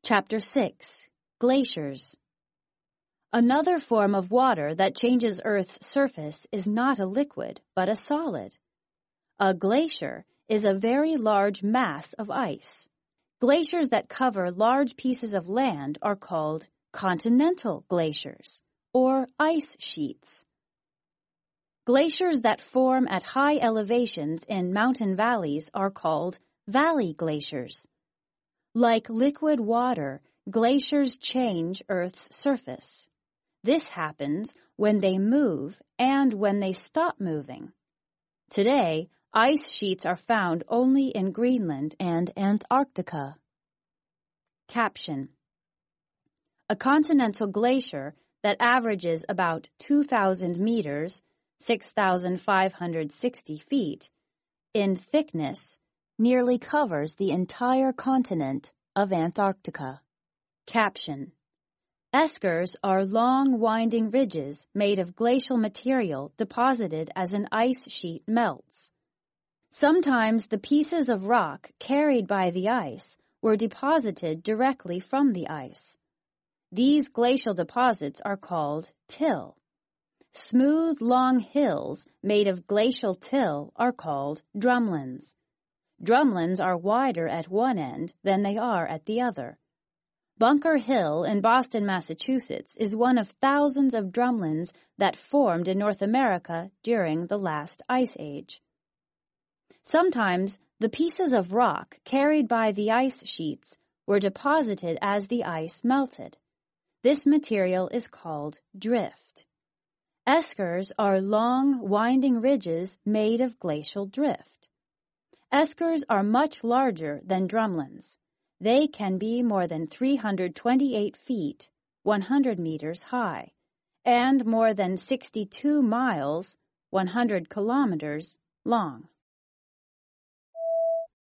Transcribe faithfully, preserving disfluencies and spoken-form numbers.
Chapter six. Glaciers. Another form of water that changes Earth's surface is not a liquid, but a solid. A glacier is a very large mass of ice. Glaciers that cover large pieces of land are called continental glaciers, or ice sheets. Glaciers that form at high elevations in mountain valleys are called valley glaciers. Like liquid water, glaciers change Earth's surface. This happens when they move and when they stop moving. Today, ice sheets are found only in Greenland and Antarctica. Caption: A continental glacier that averages about two thousand meters, six thousand five hundred sixty feet, in thickness, nearly covers the entire continent of Antarctica. Caption: Eskers are long, winding ridges made of glacial material deposited as an ice sheet melts. Sometimes the pieces of rock carried by the ice were deposited directly from the ice. These glacial deposits are called till. Smooth, long hills made of glacial till are called drumlins. Drumlins are wider at one end than they are at the other. Bunker Hill in Boston, Massachusetts is one of thousands of drumlins that formed in North America during the last ice age. Sometimes the pieces of rock carried by the ice sheets were deposited as the ice melted. This material is called drift. Eskers are long, winding ridges made of glacial drift. Eskers are much larger than drumlins. They can be more than three hundred twenty-eight feet, one hundred meters high, and more than sixty-two miles, one hundred kilometers, long.